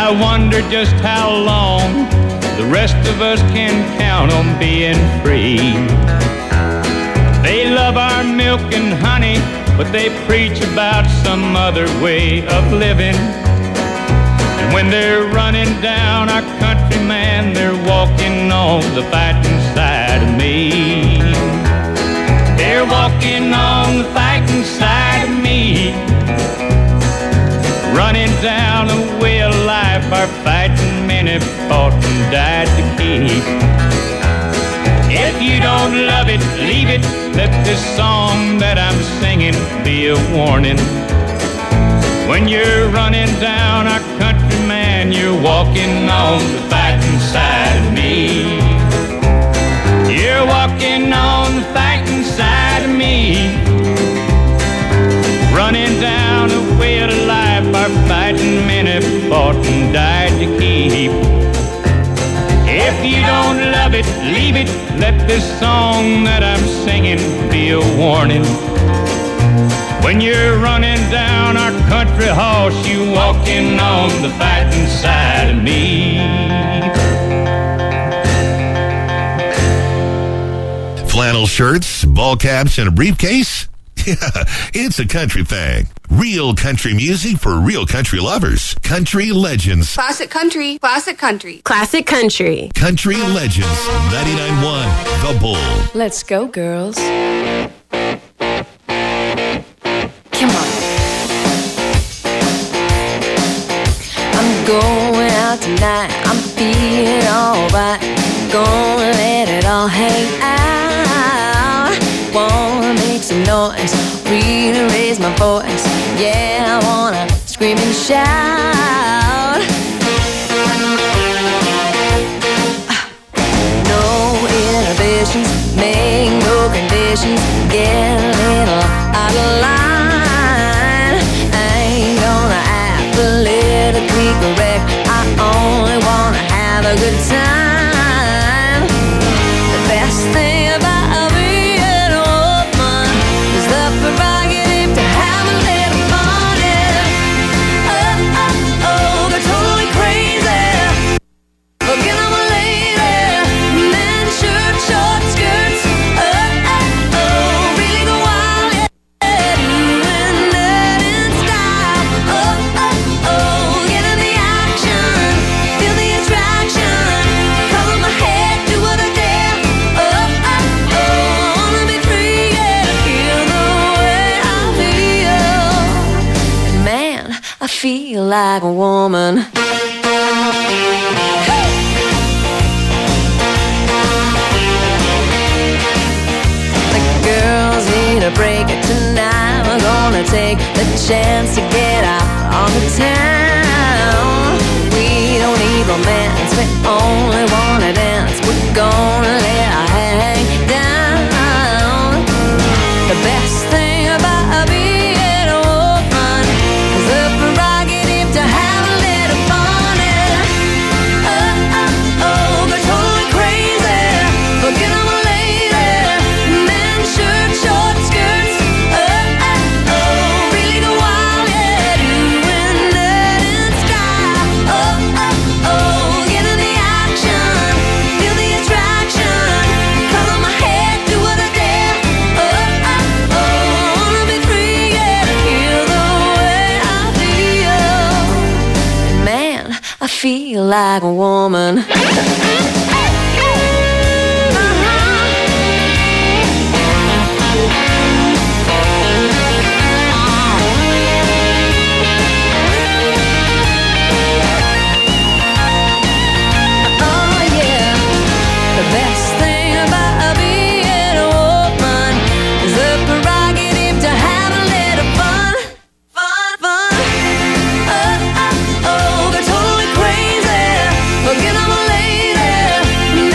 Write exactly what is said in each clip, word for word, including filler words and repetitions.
I wonder just how long the rest of us can count on being free. They love our milk and honey, but they preach about some other way of living. And when they're running down our country, man, they're walking on the fighting side of me. They're walking on the fighting side of me. Running down the way of life our fighting men have fought and died to keep. If you don't love it, leave it. Let this song that I'm singing be a warning. When you're running down our country, man, you're walking on the fighting side of me. You're walking on the fighting side of me. Running down the way of life our fighting men have fought and died to keep. If you don't love it, leave it. Let this song that I'm singing be a warning. When you're running down our country horse, you walking on the fighting side of me. Flannel shirts, ball caps, and a briefcase? Yeah, it's a country thing. Real country music for real country lovers. Country Legends. Classic country. Classic country. Classic country. Country Legends. ninety-nine point one The Bull. Let's go, girls. Come on. I'm going out tonight. I'm feeling alright. Gonna let it all hang out. Wanna make some noise, really raise my voice. Yeah, I wanna scream and shout. No inhibitions, make no conditions. Get a little out of line. I ain't gonna act politically correct. I only wanna have a good time. The best thing about feel like a woman. The girls need a break tonight. We're gonna take the chance to get out on the town. We don't need romance, we only wanna dance. We're gonna let our hang down. The best thing about being a woman is the prerogative to have a little fun. And oh, oh, oh, go totally crazy. Forget I'm a lady. Men, shirt, short skirts. Oh, oh, oh, really go wild, yeah. Doing that in style. Oh, oh, oh, get in the action. Feel the attraction. Color my hair, do what I dare. Oh, oh, oh, wanna be free, yeah. Feel the way I feel. Man, I feel like a woman. Oh yeah, the best thing about being a woman is the prerogative to have a little fun, fun, fun. Oh, oh, oh, go totally crazy. Forget I'm a lady.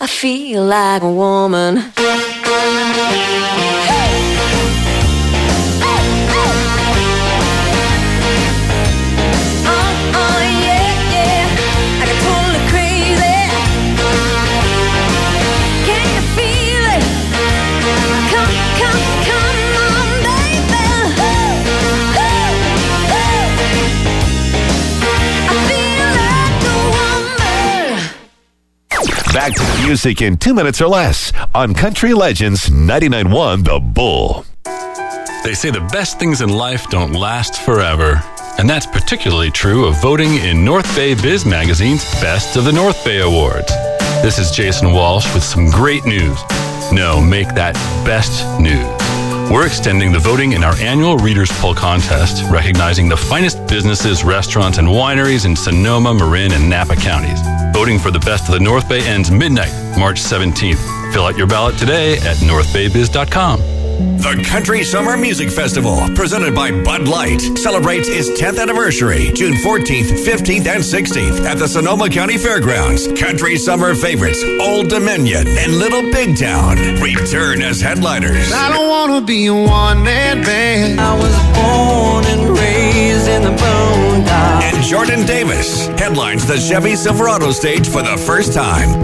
I feel like a woman. Back to the music in two minutes or less on Country Legends ninety-nine point one The Bull. They say the best things in life don't last forever. And that's particularly true of voting in North Bay Biz Magazine's Best of the North Bay Awards. This is Jason Walsh with some great news. No, make that best news. We're extending the voting in our annual Readers' Poll contest, recognizing the finest businesses, restaurants, and wineries in Sonoma, Marin, and Napa counties. Voting for the Best of the North Bay ends midnight, March seventeenth. Fill out your ballot today at north bay biz dot com. The Country Summer Music Festival, presented by Bud Light, celebrates its tenth anniversary, June fourteenth, fifteenth, and sixteenth at the Sonoma County Fairgrounds. Country Summer favorites Old Dominion and Little Big Town return as headliners. I don't want to be a one-man band. I was born and raised in the boondocks. And Jordan Davis headlines the Chevy Silverado stage for the first time.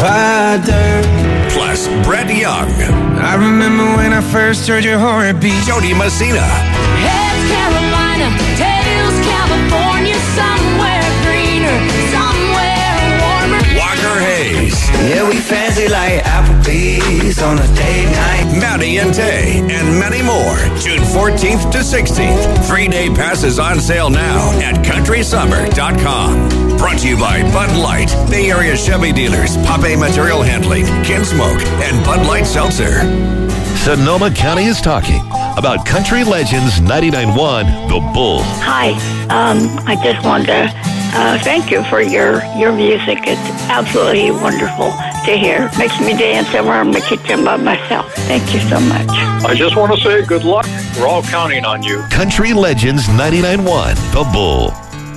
Rider. Plus, Brett Young. I remember when I first heard your heartbeat. Jody Messina. Heads Carolina, tails California, somewhere greener, somewhere warmer. Walker Hayes. Yeah, we fancy like Applebee's on a date night. Maddie and Tay, and many more. June fourteenth to sixteenth. Three-day passes on sale now at country summer dot com. Brought to you by Bud Light, Bay Area Chevy dealers, Pape Material Handling, Kinsmoke, and Bud Light Seltzer. Sonoma County is talking about Country Legends ninety-nine point one The Bull. Hi, um, I just wanted to uh, thank you for your, your music. It's absolutely wonderful to hear. Makes me dance around the kitchen by myself. Thank you so much. I just want to say good luck. We're all counting on you. Country Legends ninety-nine point one The Bull.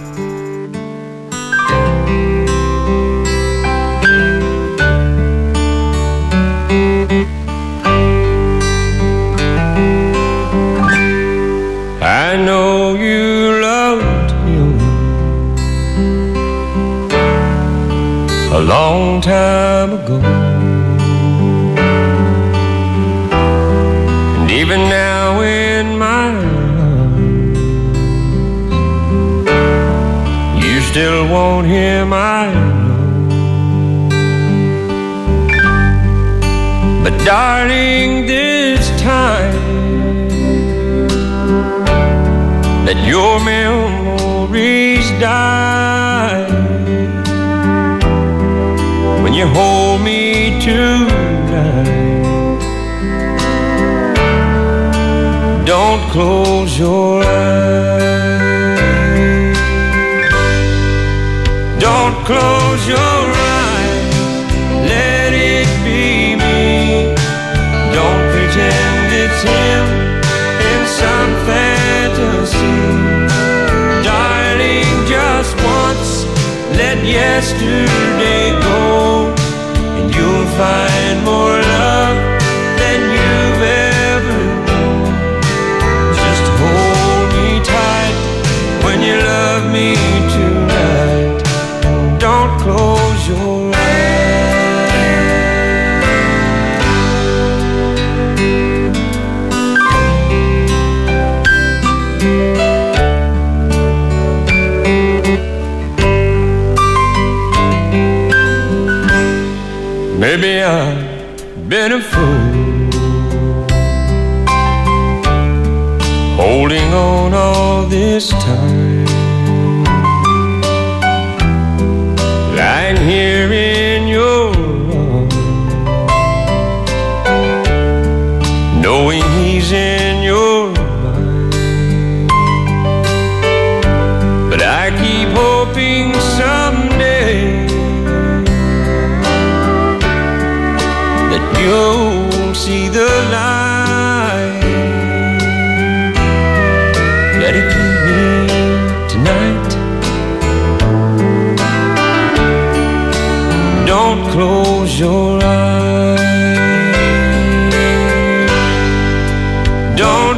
I know you loved him a long time ago, and even now in my arms, you still want him, I know. But darling, this time let your memories die. When you hold me tonight, don't close your eyes. Don't close your eyes, let it be me. Don't pretend it's him in some fantasy. Darling, just once, let yesterday go, and you'll find more love than you've ever known. Just hold me tight when you love me tonight. Don't close your eyes. Maybe I've been a fool, holding on all this time, lying here in your arms, knowing he's in your mind. But I keep hoping someday you'll see the light. Let it be me tonight. Don't close your eyes.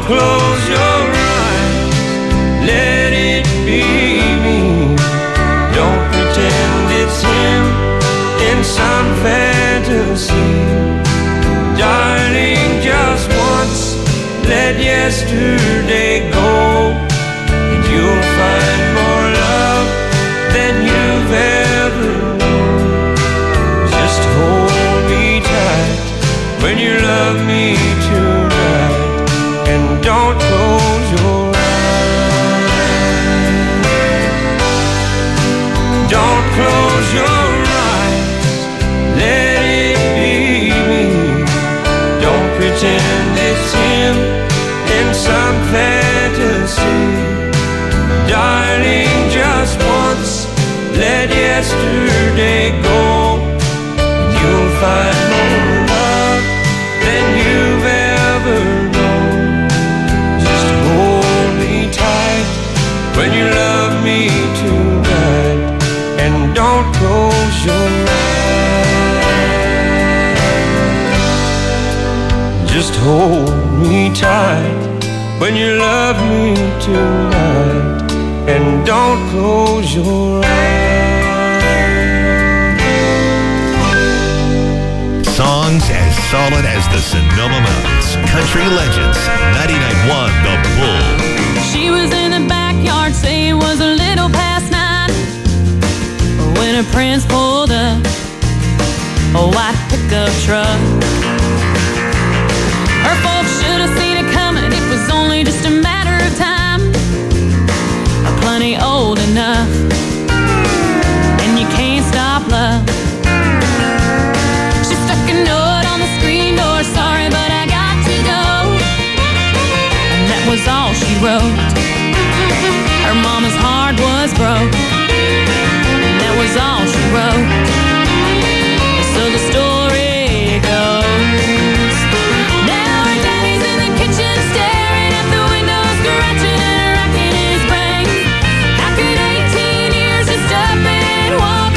close your eyes, let it be me. Don't pretend it's him in some fantasy. Darling, just once, let yesterday go, and you'll find more love than you've ever known. Just hold me tight when you love me tonight, and don't close your eyes. Don't close your eyes, let it be me. Don't pretend it's him in some fantasy. Darling, just once, let yesterday go, and you'll find more love than you've ever known. Just hold me tight when you love me tonight, and don't close your eyes. Just hold me tight when you love me tonight, and don't close your eyes. Songs as solid as the Sonoma Mountains. Country Legends, ninety-nine point one The Bull. She was in the backyard, say it was a little past nine, when her prince pulled up a white pickup truck. Her folks should have seen it coming, it was only just a matter of time. Plenty old enough, and you can't stop love. She stuck a note on the screen door, sorry but I got to go. And that was all she wrote. Her mama's heart was broke, and that was all she wrote. So the story goes, now her daddy's in the kitchen staring at the window, scratching and racking his brain. How could eighteen years just up and walk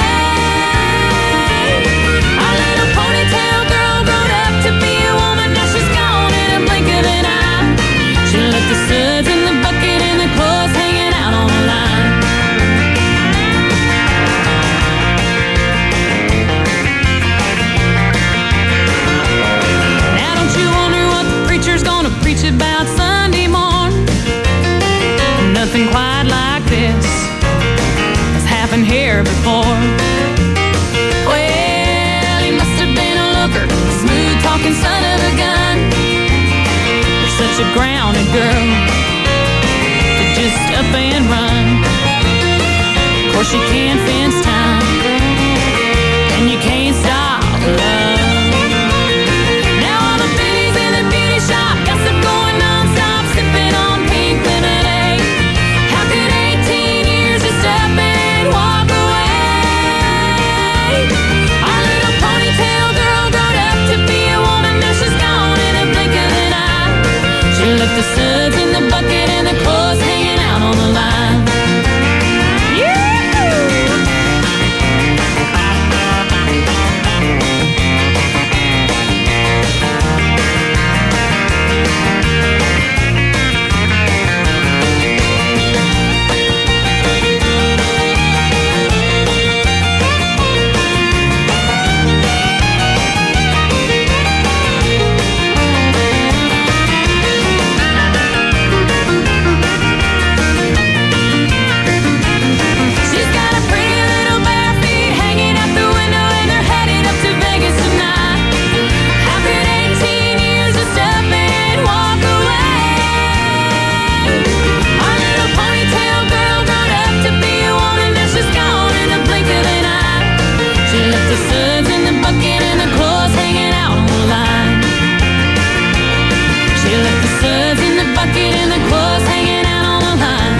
away? Our little ponytail girl grown up to be a woman, now she's gone in a blink of an eye. She left the suds in the bucket and the clothes hanging out on the line. Now don't you wonder what the preacher's gonna preach about Sunday morn? Nothing quite like this has happened here before. Well, he must have been a looker, smooth talking son of a gun. You're such a grounded girl to just up and run. Of course you can't fence time, and you can't stop love. Now all the biddies in the beauty shop gossip going non-stop, sipping on pink lemonade. How could eighteen years just up and walk away? Our little ponytail girl grown up to be a woman, now she's gone in a blink of an eye. She left the suds in the bucket and the clothes hanging out on the line. She's got a pretty little bare feet hanging out the window, and they're headed up to Vegas tonight. How could eighteen years just up and walk away? Our little ponytail girl grown up to be a woman, now she's gone in a blink of an eye. She left the suds in the bucket and the clothes hanging out on the line. She left the suds in the bucket and the clothes hanging out on the line.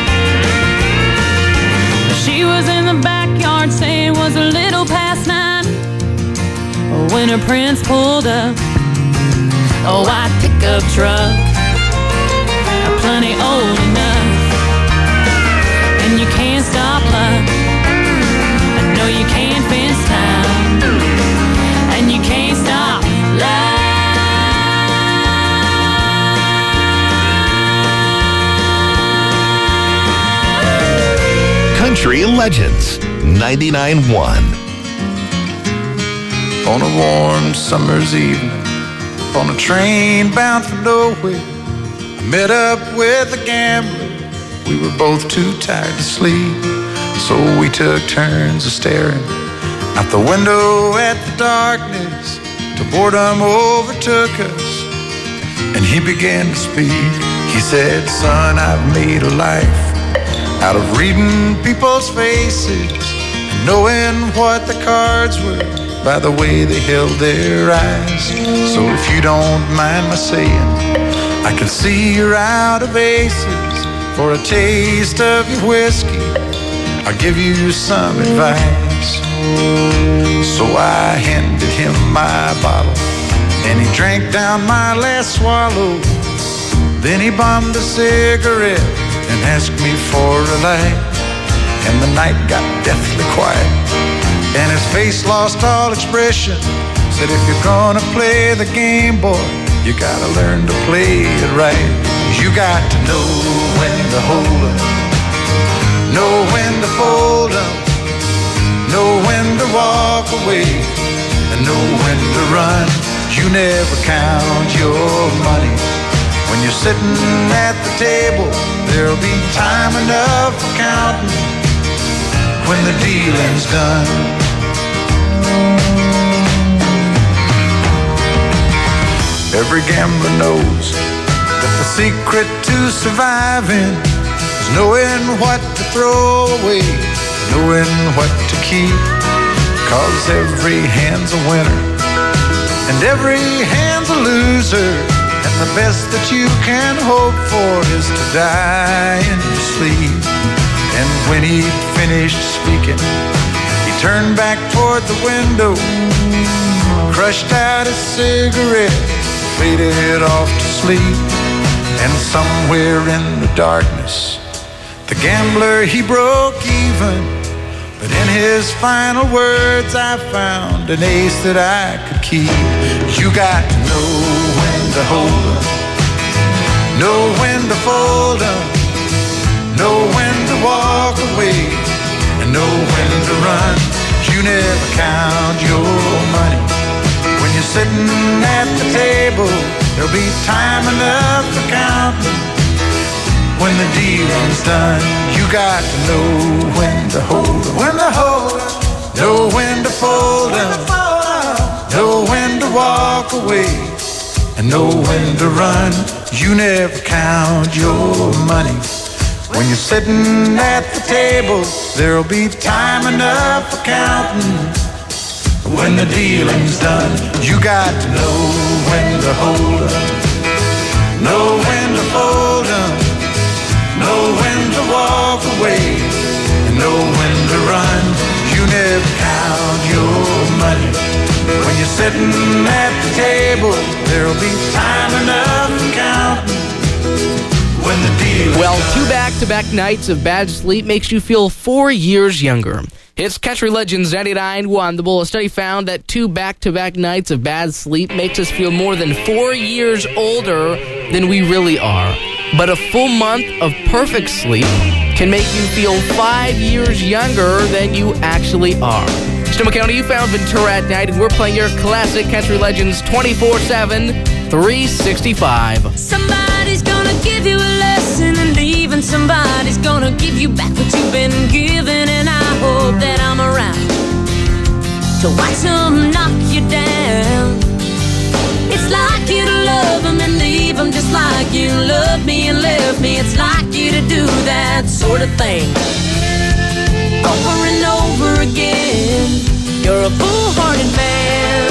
She was in the backyard, saying it was a little past nine, when her prince pulled up a white pickup truck, plenty old enough, and you can't stop love. I know you can't fence time, and you can't stop love. Country Legends ninety-nine point one. On a warm summer's evening, on a train bound for nowhere, I met up with a gambler. We were both too tired to sleep, so we took turns of staring out the window at the darkness till boredom overtook us, and he began to speak. He said, "Son, I've made a life out of reading people's faces and knowing what the cards were by the way they held their eyes. So if you don't mind my saying, I can see you're out of aces. For a taste of your whiskey, I'll give you some advice." So I handed him my bottle, and he drank down my last swallow. Then he bummed a cigarette and asked me for a light. And the night got deathly quiet, and his face lost all expression. Said, "If you're gonna play the game, boy, you gotta learn to play it right. You got to know when to hold up, know when to fold up, know when to walk away, and know when to run. You never count your money. When you're sitting at the table, there'll be time enough for counting when the dealing's done." Every gambler knows that the secret to surviving is knowing what to throw away, knowing what to keep. Cause every hand's a winner and every hand's a loser, and the best that you can hope for is to die in your sleep. And when he'd finished speaking, he turned back toward the window, crushed out his cigarette, faded off to sleep. And somewhere in the darkness, the gambler, he broke even. But in his final words, I found an ace that I could keep. You got to know when to hold up, know when to fold up, know when to walk away, and know when to run. You never count your money. When you're sitting at the table, there'll be time enough for counting when the dealing's done. You got to know when to hold 'em, when to hold 'em, know when to fold 'em, know when to walk away, and know when to run. You never count your money. When you're sitting at the table, there'll be time enough for counting when the dealing's done. You got to know when to hold 'em, know when to fold 'em, know when to walk away, and know when to run. You never count your money. When you're sitting at the table, there'll be time enough for counting when the dealing's Well, done. two back-to-back nights of bad sleep makes you feel four years younger. It's Country Legends ninety-nine point one. The Bull study found that two back-to-back nights of bad sleep makes us feel more than four years older than we really are. But a full month of perfect sleep can make you feel five years younger than you actually are. Sonoma County, you found Ventura at night, and we're playing your classic Country Legends twenty-four seven, three sixty-five. Somebody's gonna give you a lesson, and even somebody's gonna give you back what you've been given. And I hope that I'm around to watch them knock you down. It's like you to love them and leave them, just like you loved me and left me. It's like you to do that sort of thing over and over again. You're a foolhardy man.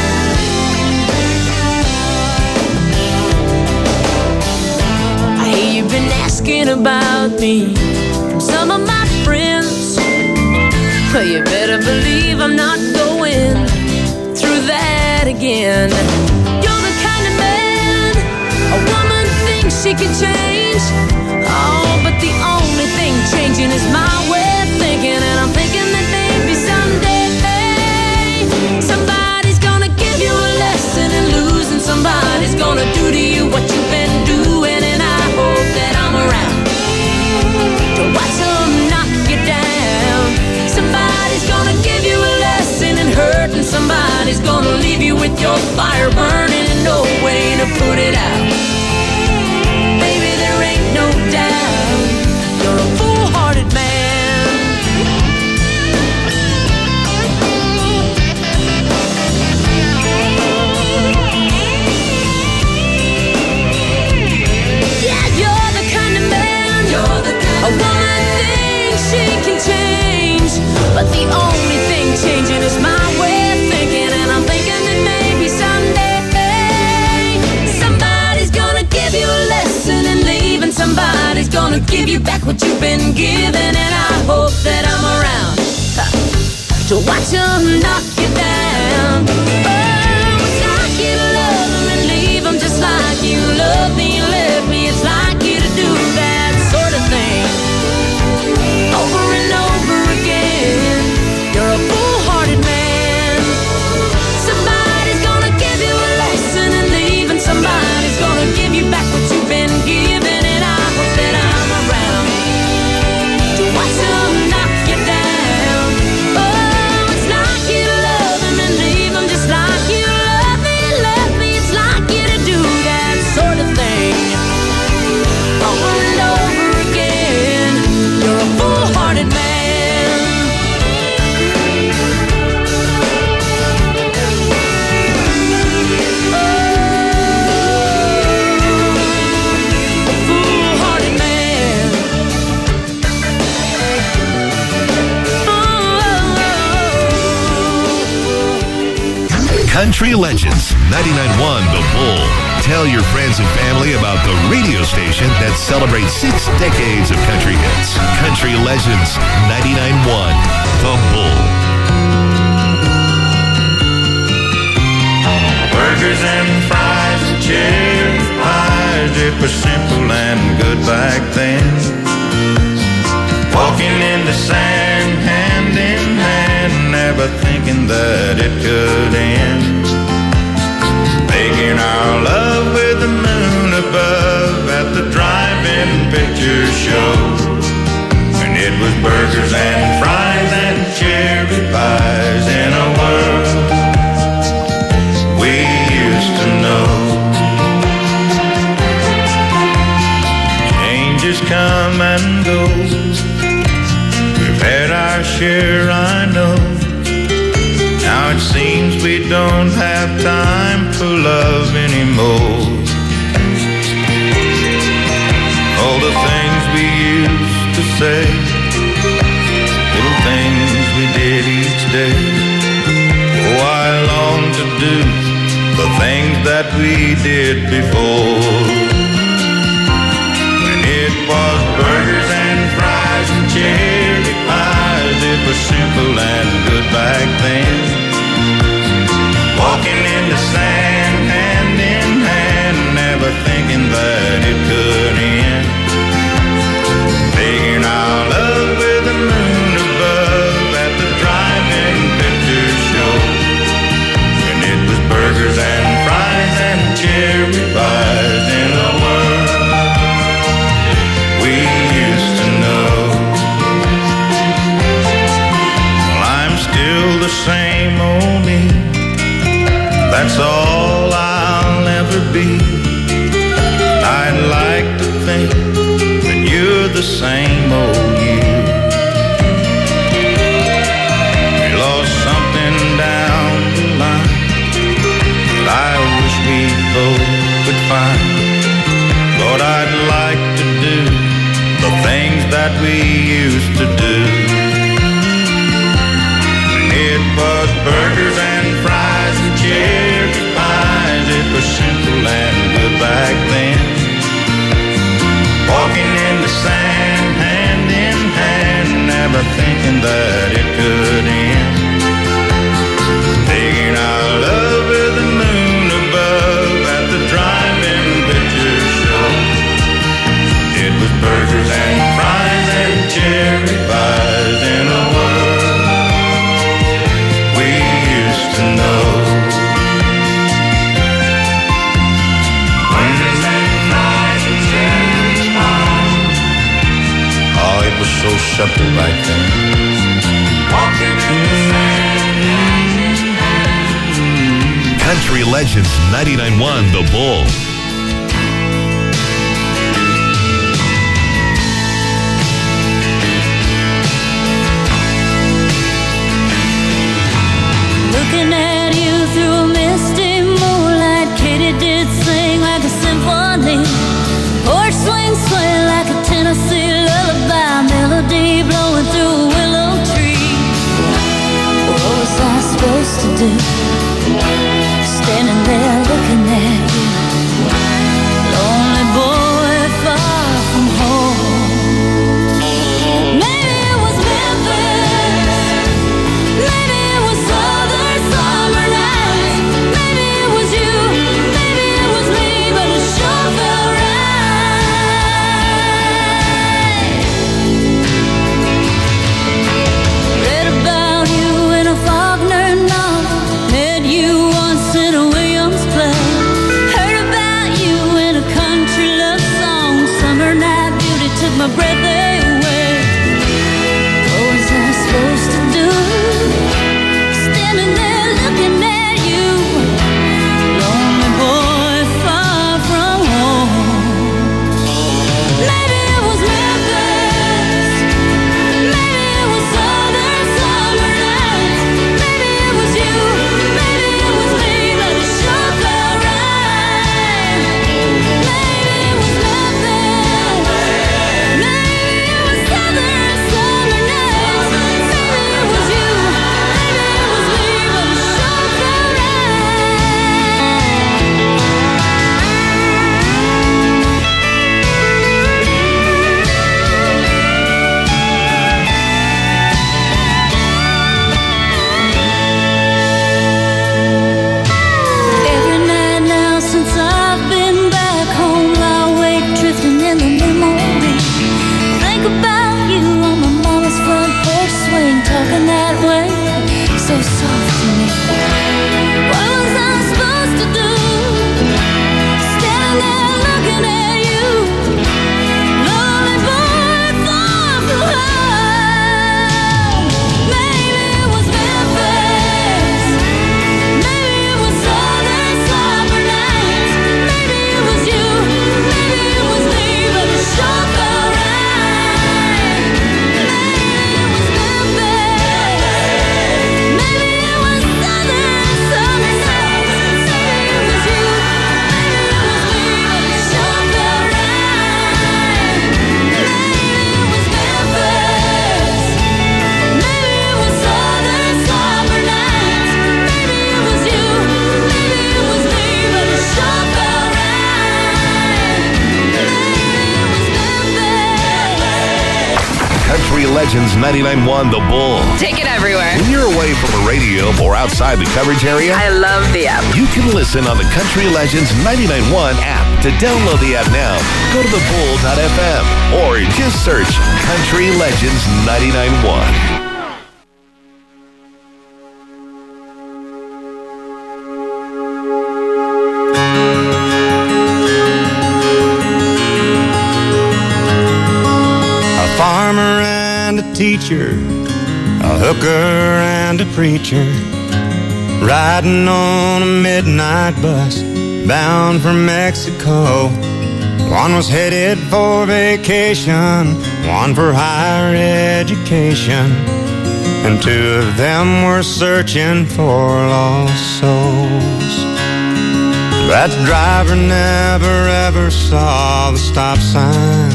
I hear you've been asking about me from some of my friends. Well, you better believe I'm not going through that again. You're the kind of man a woman thinks she can change. Oh, but the only thing changing is my way of thinking. And I'm thinking that maybe someday somebody's gonna give you a lesson, and losing somebody's gonna do to you what you've been doing. And I hope that I'm around to watch them knock you down. with your fire burning and no way to put it out. Baby, there ain't no doubt you're a foolhardy man. Yeah, you're the kind of man, you're the kind a woman thinks she can change, but the only thing changing is my way of thinking, and I'm thinking that maybe someday somebody's gonna give you a lesson and leave, and somebody's gonna give you back what you've been given, and I hope that I'm around huh, to watch them knock you down. Oh, it's like you to love them and leave them just like you love me and left me. It's like you to do that sort of thing over and over again. You're a foolhardy man. Somebody's gonna give you a lesson and leave, and somebody's gonna give you back what you've been given, and I hope that I'm around to watch them knock you down. Oh, it's like you to love them and leave them just like you love me and left me. It's like you to do that sort of thing over and over again. You're a foolhardy man. Country Legends, ninety-nine point one The Bull. Tell your friends and family about the radio station that celebrates six decades of country hits. Country Legends, ninety-nine point one The Bull. Burgers and fries and cherry pies, it was simple and good back then. Walking in the sand, hand in hand, never thinking that it could end. Making our love with the moon above at the drive-in picture show. And it was burgers and fries and cherry pies in a world we used to know. Changes come and go, we've had our share, I know. Now it seems we don't have time for love anymore. All the things we used to say, little things we did each day. Oh, I long to do the things that we did before. When it was burgers and fries and cherry pies, it was simple and good back then. Walking in the sand, hand in hand, never thinking that it could end. Making our love with the moon above at the drive-in picture show. And it was burgers and fries and cherry pies in a world we used to know. Well, I'm still the same old me, that's all I'll ever be. I'd like to think that you're the same old you. We lost something down the line that I wish we both could find. Lord, I'd like to do the things that we used to do. When it was burgers and fries and cherry pies, it was simple and good back then. Walking in the sand, hand in hand, never thinking that it could end. Taking our love with the moon above at the drive-in picture show. It was burgers and fries and cherry pies in a world we used to know. Oh, it was so simple back then. Walking in the sand. Country Legends ninety-nine point one The Bull. Looking at you through a misty moonlight, Katy did sing like a symphony. Horse swing, sway like a Tennessee lullaby, melody blowing through a willow tree. What was I supposed to do? Standing there looking at you, lonely boy far from home. Maybe it was Memphis, maybe it was southern summer nights, maybe it was you, maybe it was me, but it sure felt right. Read about you in a Faulkner novel, met you once in a Williams play, heard about you in a country love song, summer night beauty took my breath away. What was I supposed to do? Standing there looking at you, lonely boy far from home. Maybe it was Memphis, maybe it was southern summer nights, maybe it was you, maybe it was me, but it sure felt right. Maybe it was Memphis, maybe it was southern summer nights, maybe it was you, maybe it was me, but it sure felt right. Every night now since I've been back home, I wake drifting in the memory. Think about you on my mama's front porch swing, talking that way, so soft to me. What was I supposed to do? Standing there looking at you, lonely boy far from home. Maybe it was Memphis, maybe it was southern summer nights, maybe it was you, maybe it was me, but it sure felt right. Maybe it was Memphis, maybe it was southern summer nights, maybe it was you, maybe it was me, but it sure felt right. Maybe it was Memphis, maybe it was southern summer nights, maybe it was you, maybe it was me, but it sure felt right. Maybe it was Memphis. Country Legends ninety-nine point one The Bull. Take it everywhere. When you're away from a radio or outside the coverage area, I love the app. you can listen on the Country Legends ninety-nine point one app. To download the app now, go to the bull dot f m or just search Country Legends ninety-nine point one. A farmer and a teacher, a hooker and a preacher, riding on a midnight bus bound for Mexico. One was headed for vacation, one for higher education, and two of them were searching for lost souls. That driver never ever saw the stop sign,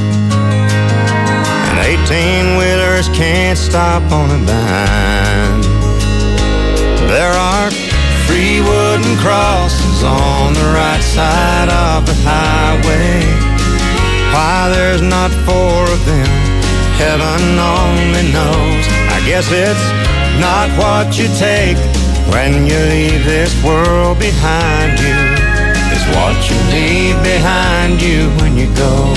and eighteen-wheelers can't stop on a dime. There are three wooden crosses on the right side of the highway. Why there's not four of them, heaven only knows. I guess it's not what you take when you leave this world behind you. It's what you leave behind you when you go.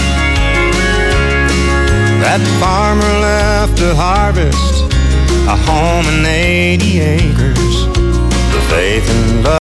That farmer left to harvest a home and eighty acres. The faith and love